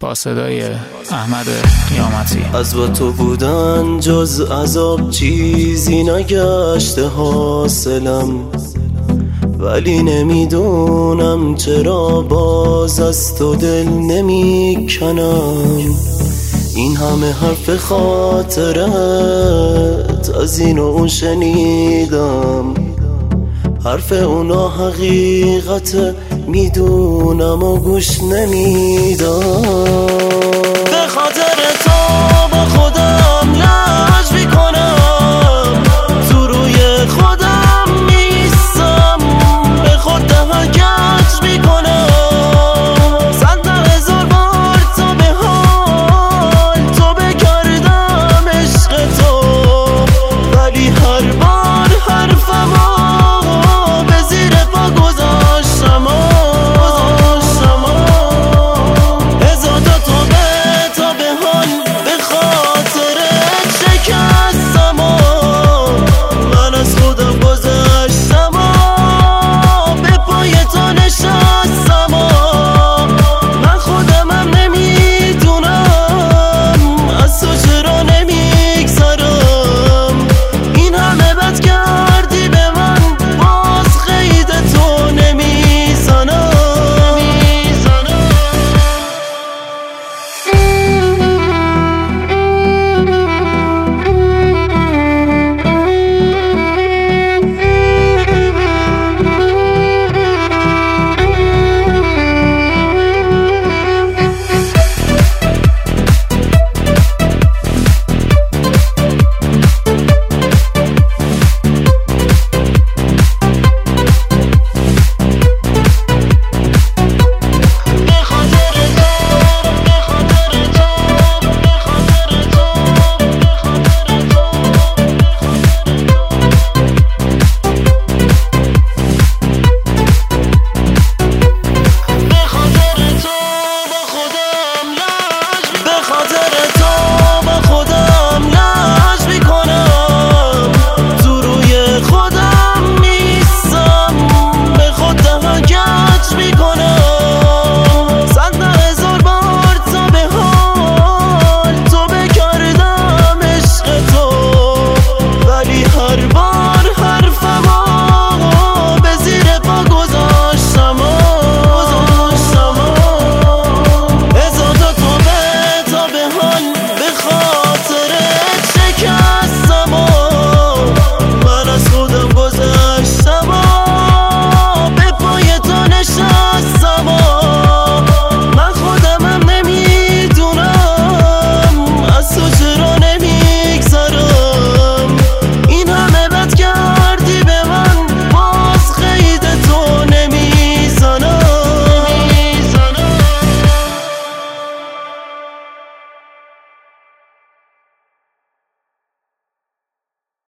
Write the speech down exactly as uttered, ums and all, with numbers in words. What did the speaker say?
با صدای احمد قیامتی. از با تو بودن جز عذاب چیزی نگشته حاصلم، ولی نمیدونم چرا باز از تو دل نمیکنم. این همه حرف خاطرت از این و اون شنیدم، حرف اونا حقیقت میدونم و گوش نمیدم.